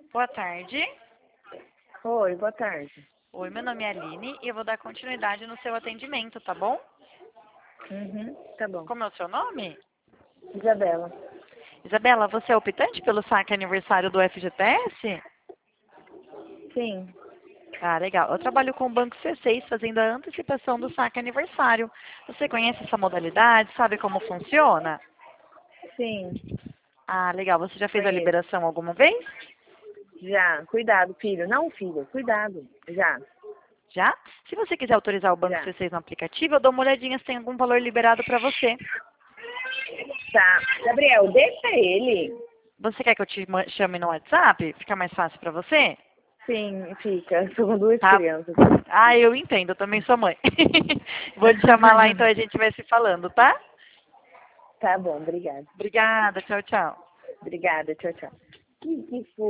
Boa tarde. Oi, boa tarde. Oi, meu nome é Aline e eu vou dar continuidade no seu atendimento, tá bom? Tá bom. Como é o seu nome? Isabela. Isabela, você é optante pelo saque aniversário do FGTS? Sim, Ah, legal. Eu trabalho com o Banco C6 fazendo a antecipação do saque aniversário. Você conhece essa modalidade? Sabe como funciona? sim, Ah, legal. Você já fez a conheço. liberação alguma vez? Já. Cuidado, filho. Não, filho. Cuidado. Já, Já? Se você quiser autorizar o Banco já. C6 no aplicativo, eu dou uma olhadinha se tem algum valor liberado para você. Tá. Gabriel, deixa ele. Você quer que eu te chame no WhatsApp? Fica mais fácil para você? Sim, fica. Sou com duas Tá. crianças. Ah, eu entendo, eu também sou mãe. Vou te chamar lá então, a gente vai se falando, tá? Tá bom, obrigada. Obrigada, tchau, tchau. Obrigada, tchau, tchau. Que foi?